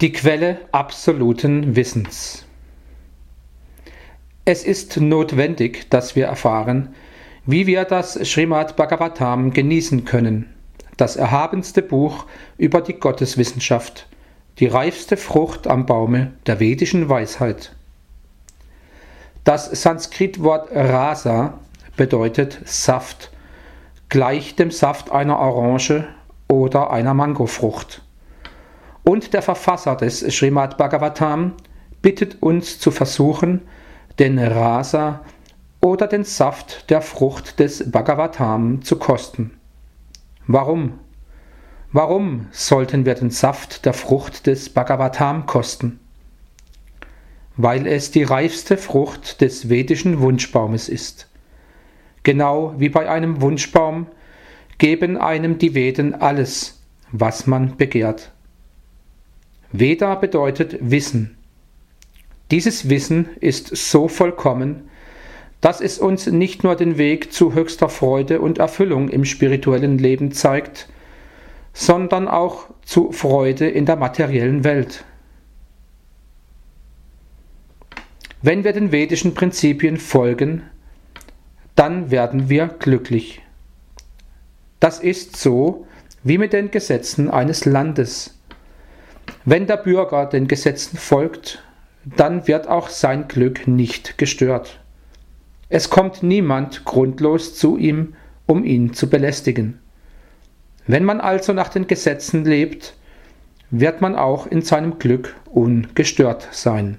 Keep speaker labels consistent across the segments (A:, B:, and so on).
A: Die Quelle absoluten Wissens. Es ist notwendig, dass wir erfahren, wie wir das Srimad Bhagavatam genießen können, das erhabenste Buch über die Gotteswissenschaft, die reifste Frucht am Baume der vedischen Weisheit. Das Sanskritwort Rasa bedeutet Saft, gleich dem Saft einer Orange oder einer Mangofrucht. Und der Verfasser des Srimad Bhagavatam bittet uns zu versuchen, den Rasa oder den Saft der Frucht des Bhagavatam zu kosten. Warum? Warum sollten wir den Saft der Frucht des Bhagavatam kosten? Weil es die reifste Frucht des vedischen Wunschbaumes ist. Genau wie bei einem Wunschbaum geben einem die Veden alles, was man begehrt. Veda bedeutet Wissen. Dieses Wissen ist so vollkommen, dass es uns nicht nur den Weg zu höchster Freude und Erfüllung im spirituellen Leben zeigt, sondern auch zu Freude in der materiellen Welt. Wenn wir den vedischen Prinzipien folgen, dann werden wir glücklich. Das ist so wie mit den Gesetzen eines Landes. Wenn der Bürger den Gesetzen folgt, dann wird auch sein Glück nicht gestört. Es kommt niemand grundlos zu ihm, um ihn zu belästigen. Wenn man also nach den Gesetzen lebt, wird man auch in seinem Glück ungestört sein.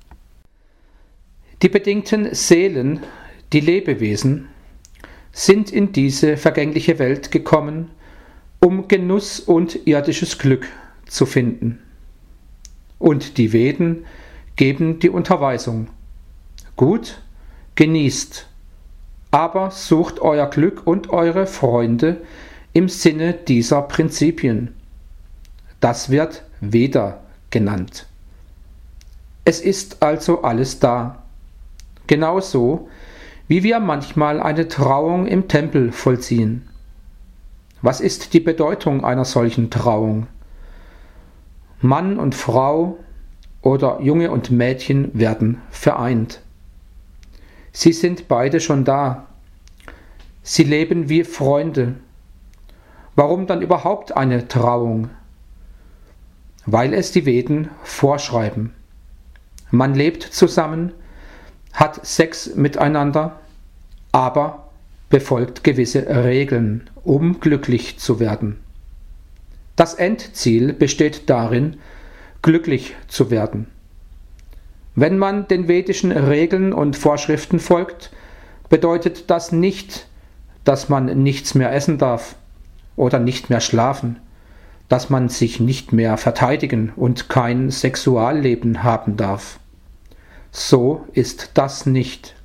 A: Die bedingten Seelen, die Lebewesen, sind in diese vergängliche Welt gekommen, um Genuss und irdisches Glück zu finden. Und die Veden geben die Unterweisung: Gut, genießt, aber sucht euer Glück und eure Freunde im Sinne dieser Prinzipien. Das wird Veda genannt. Es ist also alles da. Genauso, wie wir manchmal eine Trauung im Tempel vollziehen. Was ist die Bedeutung einer solchen Trauung? Mann und Frau oder Junge und Mädchen werden vereint. Sie sind beide schon da. Sie leben wie Freunde. Warum dann überhaupt eine Trauung? Weil es die Veden vorschreiben. Man lebt zusammen, hat Sex miteinander, aber befolgt gewisse Regeln, um glücklich zu werden. Das Endziel besteht darin, glücklich zu werden. Wenn man den vedischen Regeln und Vorschriften folgt, bedeutet das nicht, dass man nichts mehr essen darf oder nicht mehr schlafen, dass man sich nicht mehr verteidigen und kein Sexualleben haben darf. So ist das nicht.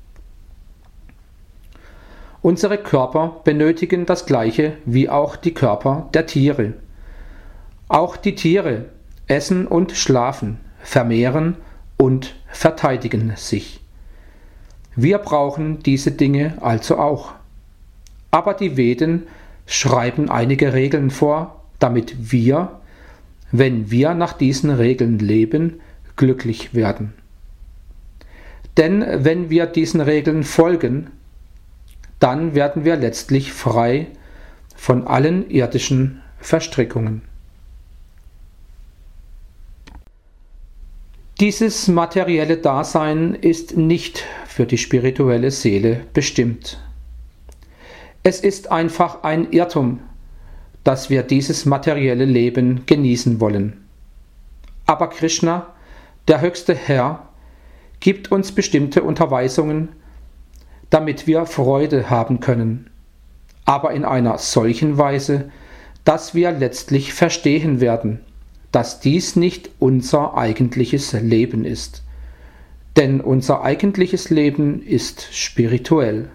A: Unsere Körper benötigen das Gleiche wie auch die Körper der Tiere. Auch die Tiere essen und schlafen, vermehren und verteidigen sich. Wir brauchen diese Dinge also auch. Aber die Veden schreiben einige Regeln vor, damit wir, wenn wir nach diesen Regeln leben, glücklich werden. Denn wenn wir diesen Regeln folgen, dann werden wir letztlich frei von allen irdischen Verstrickungen. Dieses materielle Dasein ist nicht für die spirituelle Seele bestimmt. Es ist einfach ein Irrtum, dass wir dieses materielle Leben genießen wollen. Aber Krishna, der höchste Herr, gibt uns bestimmte Unterweisungen, damit wir Freude haben können, aber in einer solchen Weise, dass wir letztlich verstehen werden, dass dies nicht unser eigentliches Leben ist. Denn unser eigentliches Leben ist spirituell.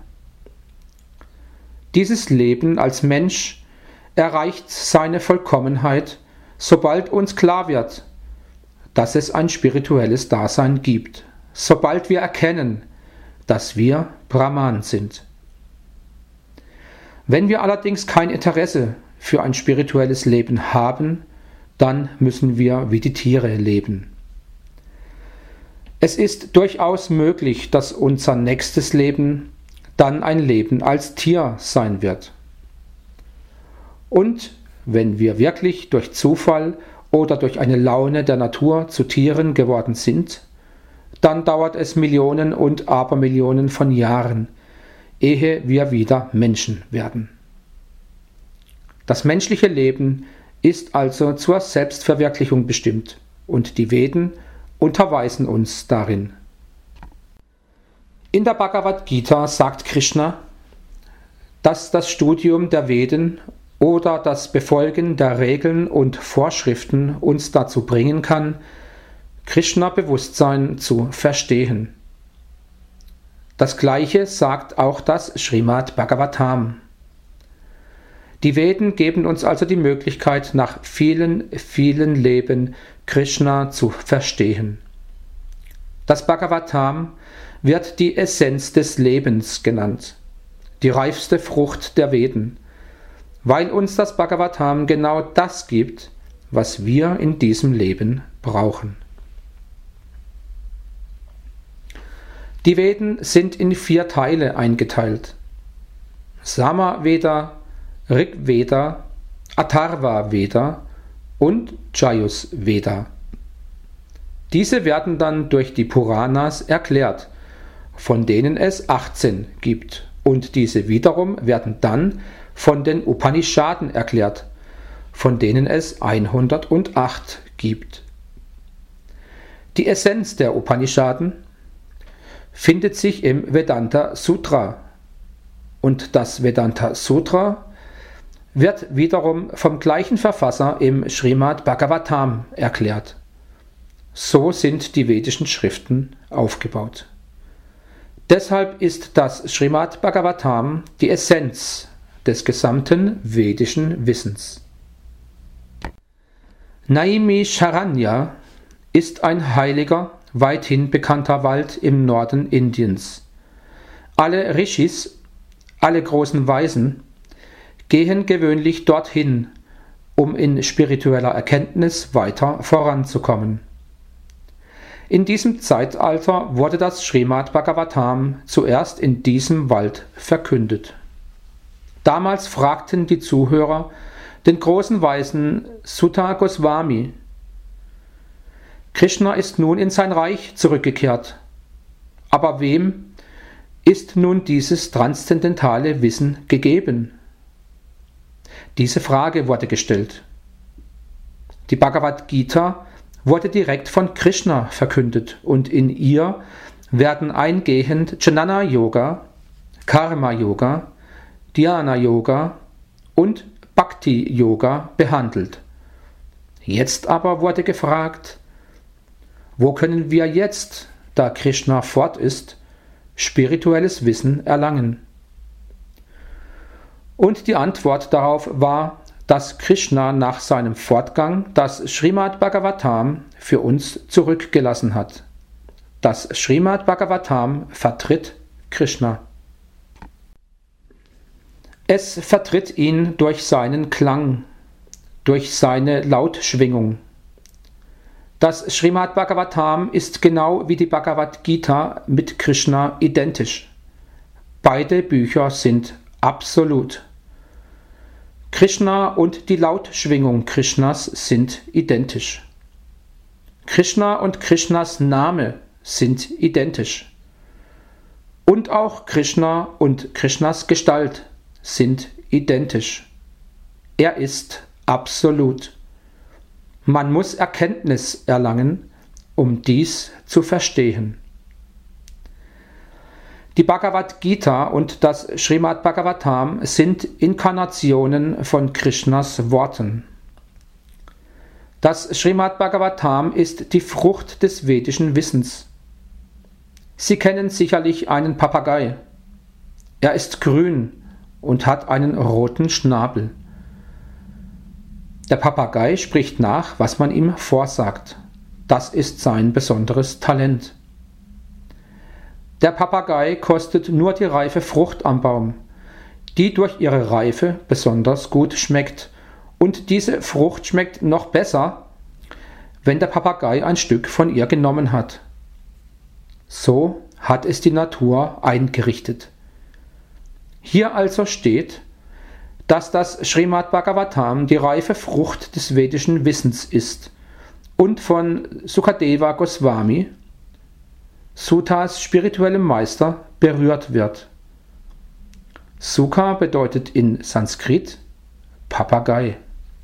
A: Dieses Leben als Mensch erreicht seine Vollkommenheit, sobald uns klar wird, dass es ein spirituelles Dasein gibt, sobald wir erkennen, dass wir Brahman sind. Wenn wir allerdings kein Interesse für ein spirituelles Leben haben, dann müssen wir wie die Tiere leben. Es ist durchaus möglich, dass unser nächstes Leben dann ein Leben als Tier sein wird. Und wenn wir wirklich durch Zufall oder durch eine Laune der Natur zu Tieren geworden sind, dann dauert es Millionen und Abermillionen von Jahren, ehe wir wieder Menschen werden. Das menschliche Leben ist also zur Selbstverwirklichung bestimmt und die Veden unterweisen uns darin. In der Bhagavad Gita sagt Krishna, dass das Studium der Veden oder das Befolgen der Regeln und Vorschriften uns dazu bringen kann, Krishna-Bewusstsein zu verstehen. Das Gleiche sagt auch das Srimad Bhagavatam. Die Veden geben uns also die Möglichkeit, nach vielen, vielen Leben Krishna zu verstehen. Das Bhagavatam wird die Essenz des Lebens genannt, die reifste Frucht der Veden, weil uns das Bhagavatam genau das gibt, was wir in diesem Leben brauchen. Die Veden sind in 4 Teile eingeteilt: Sama-Veda, Rig-Veda, Atharva-Veda und Jayus-Veda. Diese werden dann durch die Puranas erklärt, von denen es 18 gibt, und diese wiederum werden dann von den Upanishaden erklärt, von denen es 108 gibt. Die Essenz der Upanishaden findet sich im Vedanta Sutra, und das Vedanta Sutra wird wiederum vom gleichen Verfasser im Srimad Bhagavatam erklärt. So sind die vedischen Schriften aufgebaut. Deshalb ist das Srimad Bhagavatam die Essenz des gesamten vedischen Wissens. Naimisharanya ist ein heiliger, weithin bekannter Wald im Norden Indiens. Alle Rishis, alle großen Weisen, gehen gewöhnlich dorthin, um in spiritueller Erkenntnis weiter voranzukommen. In diesem Zeitalter wurde das Srimad Bhagavatam zuerst in diesem Wald verkündet. Damals fragten die Zuhörer den großen Weisen Sutta Goswami: Krishna ist nun in sein Reich zurückgekehrt, aber wem ist nun dieses transzendentale Wissen gegeben? Diese Frage wurde gestellt. Die Bhagavad Gita wurde direkt von Krishna verkündet und in ihr werden eingehend Jnana Yoga, Karma Yoga, Dhyana Yoga und Bhakti Yoga behandelt. Jetzt aber wurde gefragt, wo können wir jetzt, da Krishna fort ist, spirituelles Wissen erlangen? Und die Antwort darauf war, dass Krishna nach seinem Fortgang das Srimad Bhagavatam für uns zurückgelassen hat. Das Srimad Bhagavatam vertritt Krishna. Es vertritt ihn durch seinen Klang, durch seine Lautschwingung. Das Srimad Bhagavatam ist genau wie die Bhagavad Gita mit Krishna identisch. Beide Bücher sind absolut. Krishna und die Lautschwingung Krishnas sind identisch. Krishna und Krishnas Name sind identisch. Und auch Krishna und Krishnas Gestalt sind identisch. Er ist absolut. Man muss Erkenntnis erlangen, um dies zu verstehen. Die Bhagavad Gita und das Srimad Bhagavatam sind Inkarnationen von Krishnas Worten. Das Srimad Bhagavatam ist die Frucht des vedischen Wissens. Sie kennen sicherlich einen Papagei. Er ist grün und hat einen roten Schnabel. Der Papagei spricht nach, was man ihm vorsagt. Das ist sein besonderes Talent. Der Papagei kostet nur die reife Frucht am Baum, die durch ihre Reife besonders gut schmeckt Und diese Frucht schmeckt noch besser, wenn der Papagei ein Stück von ihr genommen hat. So hat es die Natur eingerichtet. Hier also steht, dass das Srimad Bhagavatam die reife Frucht des vedischen Wissens ist und von Sukadeva Goswami, Sutas spirituellem Meister, berührt wird. Sukha bedeutet in Sanskrit Papagei.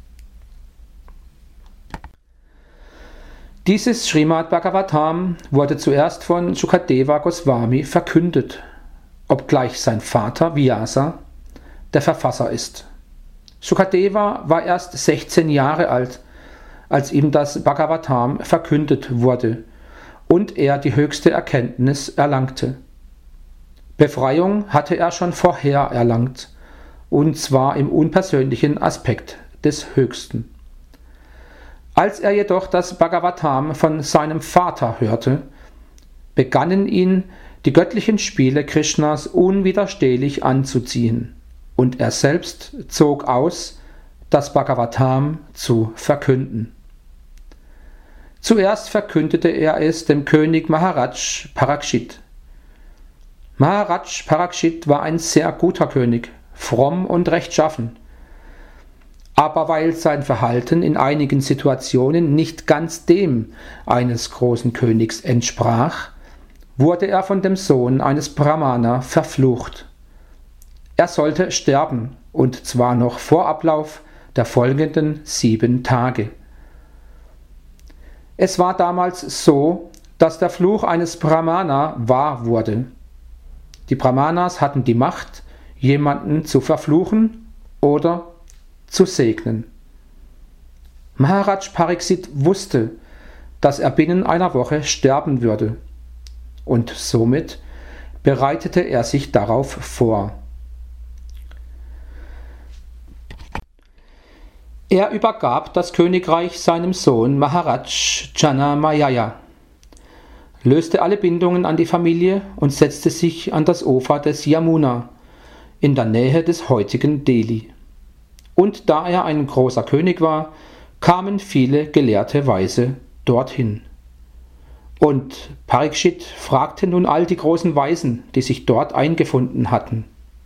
A: Dieses Srimad Bhagavatam wurde zuerst von Sukadeva Goswami verkündet, obgleich sein Vater Vyasa der Verfasser ist. Sukadeva war erst 16 Jahre alt, als ihm das Bhagavatam verkündet wurde und er die höchste Erkenntnis erlangte. Befreiung hatte er schon vorher erlangt, und zwar im unpersönlichen Aspekt des Höchsten. Als er jedoch das Bhagavatam von seinem Vater hörte, begannen ihn die göttlichen Spiele Krishnas unwiderstehlich anzuziehen, und er selbst zog aus, das Bhagavatam zu verkünden. Zuerst verkündete er es dem König Maharaj Parikshit. Maharaj Parikshit war ein sehr guter König, fromm und rechtschaffen. Aber weil sein Verhalten in einigen Situationen nicht ganz dem eines großen Königs entsprach, wurde er von dem Sohn eines Brahmana verflucht. Er sollte sterben, und zwar noch vor Ablauf der folgenden 7 Tage. Es war damals so, dass der Fluch eines Brahmana wahr wurde. Die Brahmanas hatten die Macht, jemanden zu verfluchen oder zu segnen. Maharaj Parikshit wusste, dass er binnen einer Woche sterben würde, und somit bereitete er sich darauf vor. Er übergab das Königreich seinem Sohn Maharaj Janamayaya, löste alle Bindungen an die Familie und setzte sich an das Ufer des Yamuna in der Nähe des heutigen Delhi. Und da er ein großer König war, kamen viele gelehrte Weise dorthin. Und Parikshit fragte nun all die großen Weisen, die sich dort eingefunden hatten: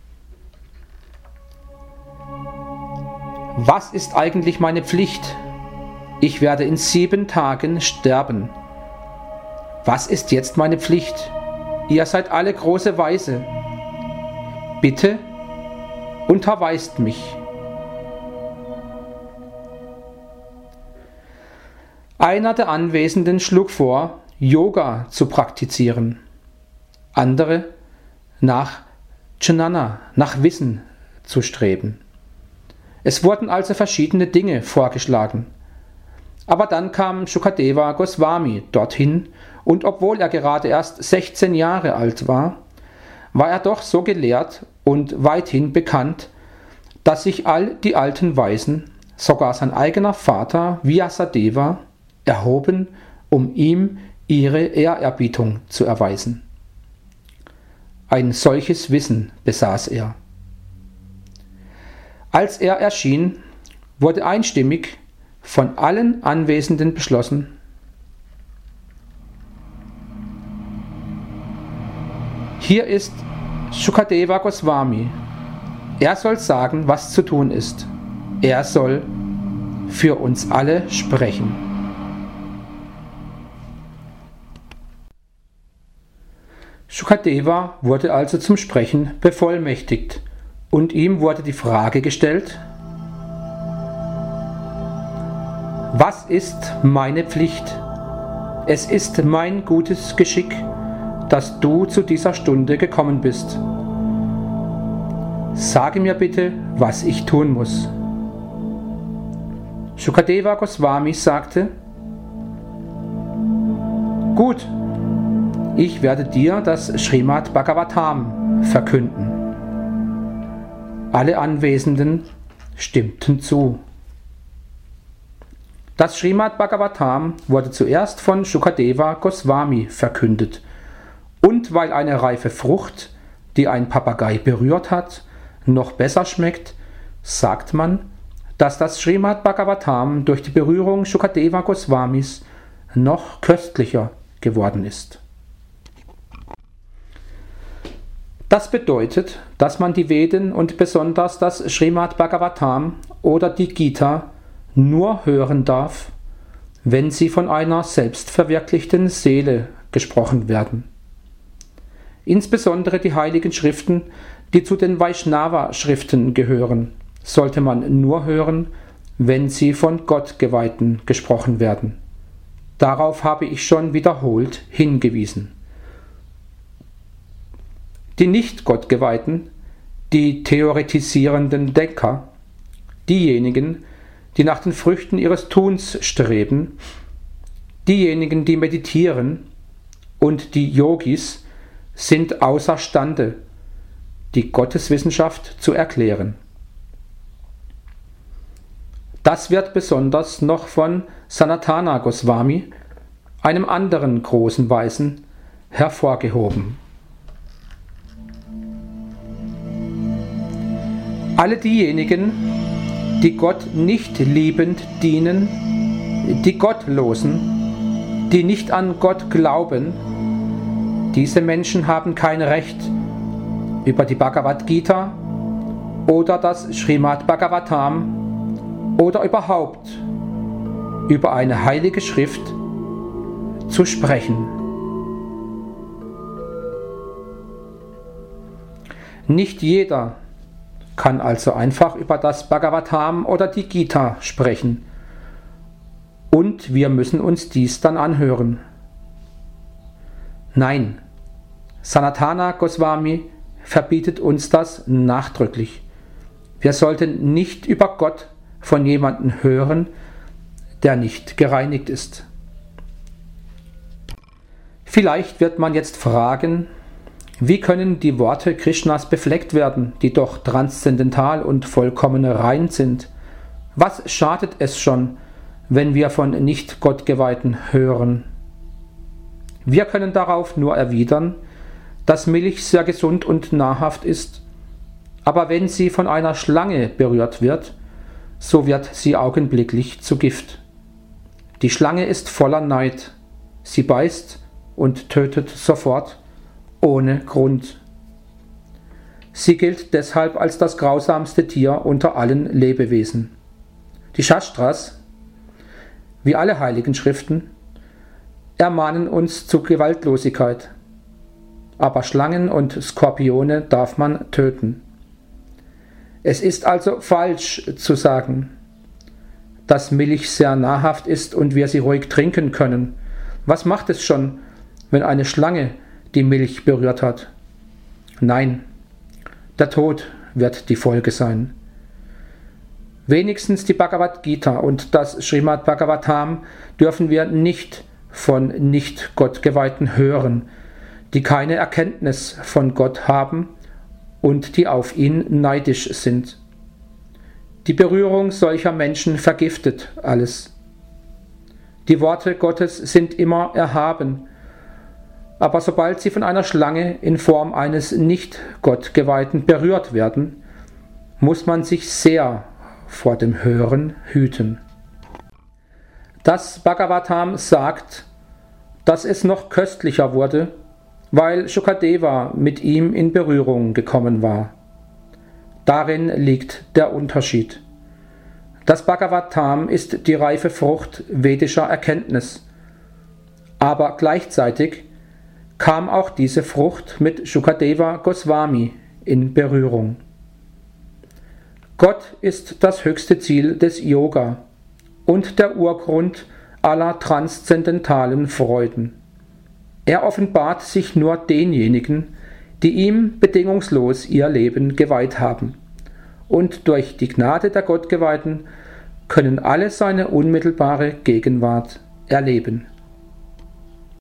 A: Was ist eigentlich meine Pflicht? Ich werde in 7 Tagen sterben. Was ist jetzt meine Pflicht? Ihr seid alle große Weise. Bitte unterweist mich. Einer der Anwesenden schlug vor, Yoga zu praktizieren. Andere nach Jnana, nach Wissen zu streben. Es wurden also verschiedene Dinge vorgeschlagen. Aber dann kam Sukadeva Goswami dorthin, und obwohl er gerade erst 16 Jahre alt war, war er doch so gelehrt und weithin bekannt, dass sich all die alten Weisen, sogar sein eigener Vater Vyasadeva, erhoben, um ihm ihre Ehrerbietung zu erweisen. Ein solches Wissen besaß er. Als er erschien, wurde einstimmig von allen Anwesenden beschlossen: Hier ist Sukadeva Goswami. Er soll sagen, was zu tun ist. Er soll für uns alle sprechen. Sukadeva wurde also zum Sprechen bevollmächtigt. Und ihm wurde die Frage gestellt: Was ist meine Pflicht? Es ist mein gutes Geschick, dass du zu dieser Stunde gekommen bist. Sage mir bitte, was ich tun muss. Sukadeva Goswami sagte: Gut, ich werde dir das Srimad Bhagavatam verkünden. Alle Anwesenden stimmten zu. Das Srimad Bhagavatam wurde zuerst von Sukadeva Goswami verkündet, und weil eine reife Frucht, die ein Papagei berührt hat, noch besser schmeckt, sagt man, dass das Srimad Bhagavatam durch die Berührung Shukadeva Goswamis noch köstlicher geworden ist. Das bedeutet, dass man die Veden und besonders das Srimad Bhagavatam oder die Gita nur hören darf, wenn sie von einer selbstverwirklichten Seele gesprochen werden. Insbesondere die heiligen Schriften, die zu den Vaishnava-Schriften gehören, sollte man nur hören, wenn sie von Gottgeweihten gesprochen werden. Darauf habe ich schon wiederholt hingewiesen. Die Nicht-Gottgeweihten, die theoretisierenden Denker, diejenigen, die nach den Früchten ihres Tuns streben, diejenigen, die meditieren und die Yogis sind außerstande, die Gotteswissenschaft zu erklären. Das wird besonders noch von Sanatana Goswami, einem anderen großen Weisen, hervorgehoben. Alle diejenigen, die Gott nicht liebend dienen, die Gottlosen, die nicht an Gott glauben, diese Menschen haben kein Recht, über die Bhagavad Gita oder das Srimad Bhagavatam oder überhaupt über eine heilige Schrift zu sprechen. Nicht jeder kann also einfach über das Bhagavatam oder die Gita sprechen. Und wir müssen uns dies dann anhören. Nein, Sanatana Goswami verbietet uns das nachdrücklich. Wir sollten nicht über Gott von jemandem hören, der nicht gereinigt ist. Vielleicht wird man jetzt fragen, wie können die Worte Krishnas befleckt werden, die doch transzendental und vollkommen rein sind? Was schadet es schon, wenn wir von Nicht-Gottgeweihten hören? Wir können darauf nur erwidern, dass Milch sehr gesund und nahrhaft ist, aber wenn sie von einer Schlange berührt wird, so wird sie augenblicklich zu Gift. Die Schlange ist voller Neid, sie beißt und tötet sofort, ohne Grund. Sie gilt deshalb als das grausamste Tier unter allen Lebewesen. Die Shastras, wie alle heiligen Schriften, ermahnen uns zu Gewaltlosigkeit. Aber Schlangen und Skorpione darf man töten. Es ist also falsch zu sagen, dass Milch sehr nahrhaft ist und wir sie ruhig trinken können. Was macht es schon, wenn eine Schlange die Milch berührt hat? Nein, der Tod wird die Folge sein. Wenigstens die Bhagavad Gita und das Srimad Bhagavatam dürfen wir nicht von Nicht-Gottgeweihten hören, die keine Erkenntnis von Gott haben und die auf ihn neidisch sind. Die Berührung solcher Menschen vergiftet alles. Die Worte Gottes sind immer erhaben, aber sobald sie von einer Schlange in Form eines Nicht-Gottgeweihten berührt werden, muss man sich sehr vor dem Hören hüten. Das Bhagavatam sagt, dass es noch köstlicher wurde, weil Shukadeva mit ihm in Berührung gekommen war. Darin liegt der Unterschied. Das Bhagavatam ist die reife Frucht vedischer Erkenntnis, aber gleichzeitig kam auch diese Frucht mit Shukadeva Goswami in Berührung. Gott ist das höchste Ziel des Yoga und der Urgrund aller transzendentalen Freuden. Er offenbart sich nur denjenigen, die ihm bedingungslos ihr Leben geweiht haben. Und durch die Gnade der Gottgeweihten können alle seine unmittelbare Gegenwart erleben.